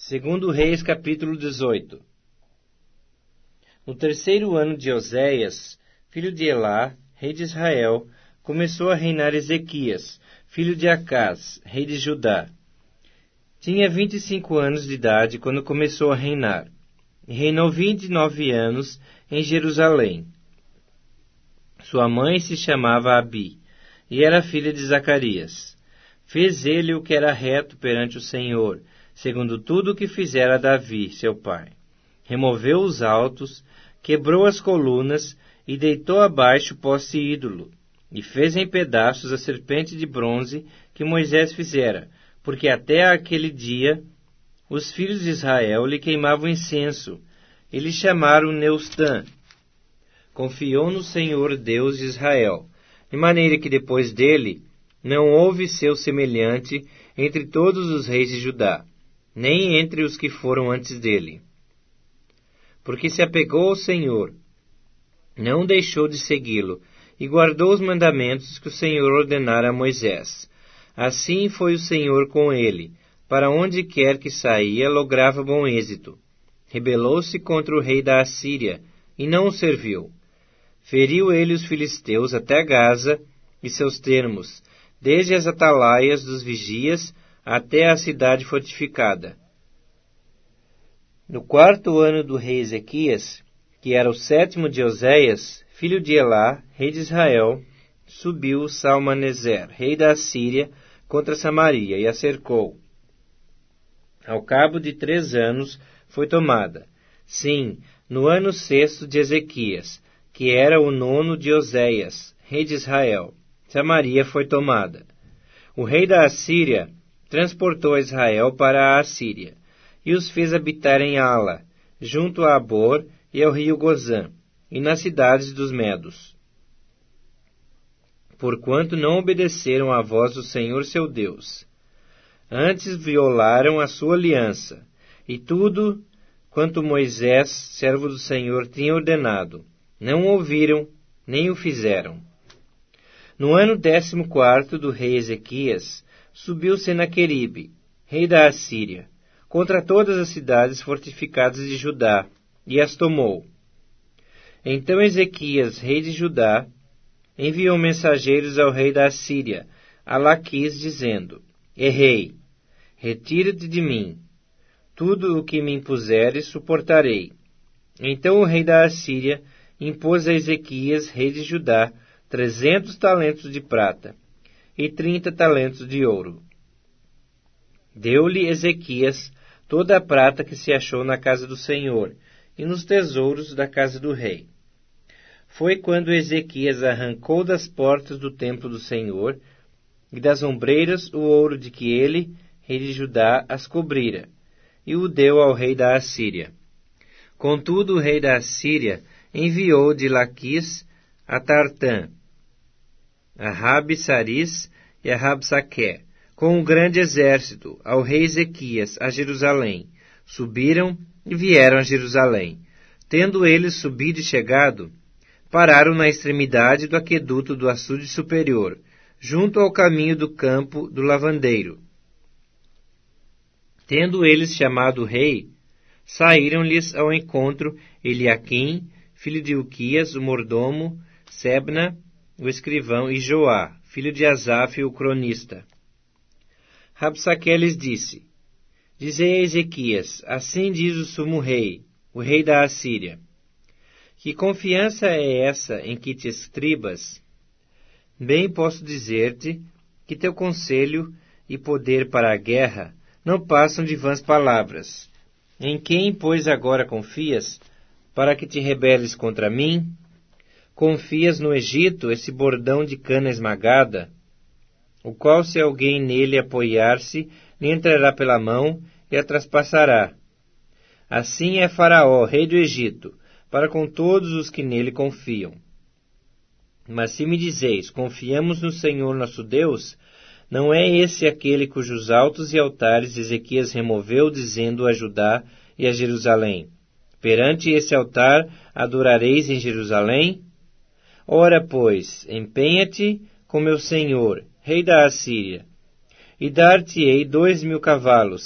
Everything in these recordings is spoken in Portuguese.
Segundo Reis, capítulo 18. No terceiro ano de Oséias, filho de Elá, rei de Israel, começou a reinar Ezequias, filho de Acás, rei de Judá. Tinha 25 anos de idade quando começou a reinar, e reinou 29 anos em Jerusalém. Sua mãe se chamava Abi, e era filha de Zacarias. Fez ele o que era reto perante o Senhor, segundo tudo o que fizera Davi, seu pai. Removeu os altos, quebrou as colunas e deitou abaixo o poste ídolo, e fez em pedaços a serpente de bronze que Moisés fizera, porque até aquele dia os filhos de Israel lhe queimavam incenso, e lhe chamaram Neustã. Confiou no Senhor Deus de Israel, de maneira que depois dele não houve seu semelhante entre todos os reis de Judá, nem entre os que foram antes dele. Porque se apegou ao Senhor, não deixou de segui-lo, e guardou os mandamentos que o Senhor ordenara a Moisés. Assim foi o Senhor com ele, para onde quer que saía, lograva bom êxito. Rebelou-se contra o rei da Assíria, e não o serviu. Feriu ele os filisteus até Gaza e seus termos, desde as atalaias dos vigias até a cidade fortificada. No quarto ano do rei Ezequias, que era o 7º de Oséias, filho de Elá, rei de Israel, subiu Salmaneser, rei da Assíria, contra Samaria, e a cercou. Ao cabo de 3 anos foi tomada. Sim, no ano 6º de Ezequias, que era o 9º de Oséias, rei de Israel, Samaria foi tomada. O rei da Assíria transportou Israel para a Assíria, e os fez habitar em Ala, junto a Abor e ao rio Gozã, e nas cidades dos Medos. Porquanto não obedeceram à voz do Senhor seu Deus. Antes violaram a sua aliança, e tudo quanto Moisés, servo do Senhor, tinha ordenado, não ouviram, nem o fizeram. No ano 14º do rei Ezequias, subiu Senaqueribe, rei da Assíria, contra todas as cidades fortificadas de Judá, e as tomou. Então Ezequias, rei de Judá, enviou mensageiros ao rei da Assíria, a Laquis, dizendo: Errei, retira-te de mim. Tudo o que me impuseres suportarei. Então o rei da Assíria impôs a Ezequias, rei de Judá, 300 talentos de prata e 30 talentos de ouro. Deu-lhe Ezequias toda a prata que se achou na casa do Senhor e nos tesouros da casa do rei. Foi quando Ezequias arrancou das portas do templo do Senhor e das ombreiras o ouro de que ele, rei de Judá, as cobrira, e o deu ao rei da Assíria. Contudo, o rei da Assíria enviou de Laquis a Tartã, a Rabi-Saris e a Rabsaqué, com um grande exército, ao rei Ezequias, a Jerusalém. Subiram e vieram a Jerusalém. Tendo eles subido e chegado, pararam na extremidade do aqueduto do açude superior, junto ao caminho do campo do lavandeiro. Tendo eles chamado o rei, saíram-lhes ao encontro Eliaquim, filho de Uquias, o mordomo, Sebna, o escrivão, e Joá, filho de Asaf, o cronista. Rabsaqué lhes disse: Dizei a Ezequias, assim diz o sumo rei, o rei da Assíria: Que confiança é essa em que te estribas? Bem posso dizer-te que teu conselho e poder para a guerra não passam de vãs palavras. Em quem, pois, agora confias, para que te rebeles contra mim? Confias no Egito, esse bordão de cana esmagada, o qual, se alguém nele apoiar-se, lhe entrará pela mão e a traspassará. Assim é Faraó, rei do Egito, para com todos os que nele confiam. Mas se me dizeis, confiamos no Senhor nosso Deus, não é esse aquele cujos altos e altares Ezequias removeu, dizendo a Judá e a Jerusalém: Perante esse altar adorareis em Jerusalém? Ora, pois, empenha-te com meu senhor, rei da Assíria, e dar-te-ei 2.000 cavalos,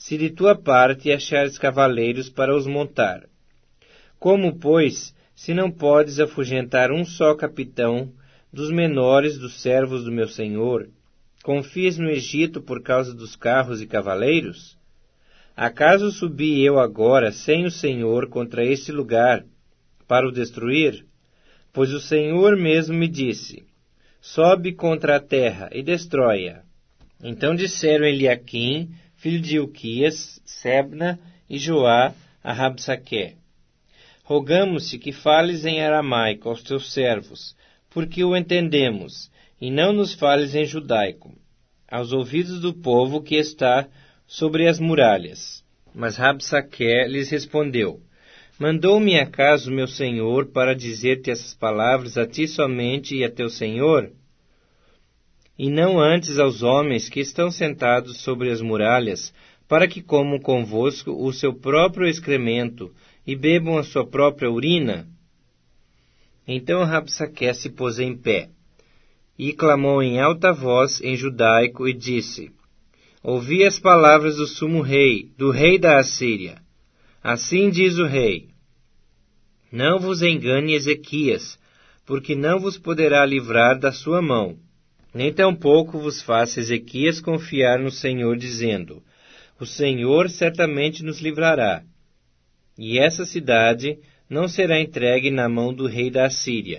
se de tua parte achares cavaleiros para os montar. Como, pois, se não podes afugentar um só capitão dos menores dos servos do meu senhor, confias no Egito por causa dos carros e cavaleiros? Acaso subi eu agora sem o Senhor contra este lugar para o destruir? Pois o Senhor mesmo me disse, sobe contra a terra e destrói-a. Então disseram Eliaquim, filho de Ilquias, Sebna e Joá a Rabsaque: rogamos-te que fales em aramaico aos teus servos, porque o entendemos, e não nos fales em judaico, aos ouvidos do povo que está sobre as muralhas. Mas Rabsaque lhes respondeu: mandou-me acaso meu senhor para dizer-te essas palavras a ti somente e a teu senhor? E não antes aos homens que estão sentados sobre as muralhas, para que comam convosco o seu próprio excremento e bebam a sua própria urina? Então Rabsaque se pôs em pé, e clamou em alta voz em judaico, e disse: ouvi as palavras do sumo rei, do rei da Assíria. Assim diz o rei: não vos engane Ezequias, porque não vos poderá livrar da sua mão. Nem tampouco vos faça Ezequias confiar no Senhor, dizendo: o Senhor certamente nos livrará, e essa cidade não será entregue na mão do rei da Assíria.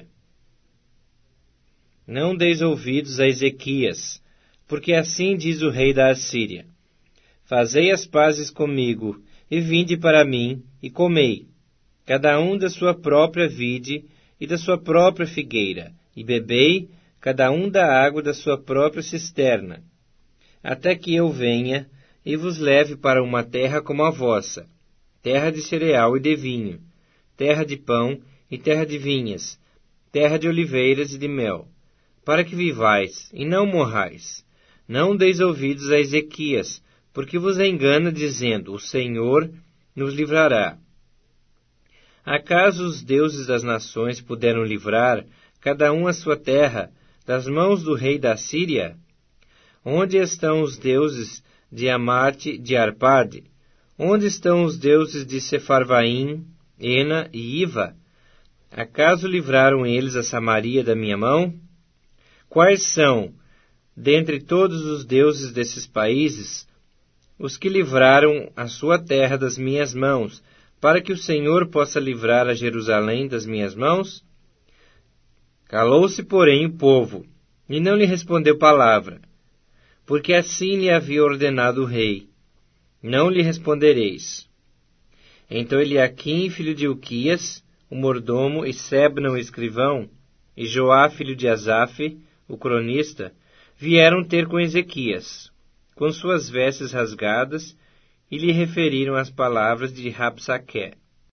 Não deis ouvidos a Ezequias, porque assim diz o rei da Assíria: fazei as pazes comigo, e vinde para mim, e comei, cada um da sua própria vide e da sua própria figueira, e bebei, cada um da água da sua própria cisterna, até que eu venha e vos leve para uma terra como a vossa, terra de cereal e de vinho, terra de pão e terra de vinhas, terra de oliveiras e de mel, para que vivais e não morrais. Não deis ouvidos a Ezequias, porque vos engana, dizendo: o Senhor nos livrará. Acaso os deuses das nações puderam livrar, cada um a sua terra, das mãos do rei da Síria? Onde estão os deuses de Amate, de Arpade? Onde estão os deuses de Sefarvaim, Ena e Iva? Acaso livraram eles a Samaria da minha mão? Quais são, dentre todos os deuses desses países, os que livraram a sua terra das minhas mãos, para que o Senhor possa livrar a Jerusalém das minhas mãos? Calou-se, porém, o povo, e não lhe respondeu palavra, porque assim lhe havia ordenado o rei: não lhe respondereis. Então Eliaquim, filho de Ilquias, o mordomo, e Sebna, o escrivão, e Joá, filho de Asaf, o cronista, vieram ter com Ezequias, com suas vestes rasgadas, e lhe referiram as palavras de Rabsaque.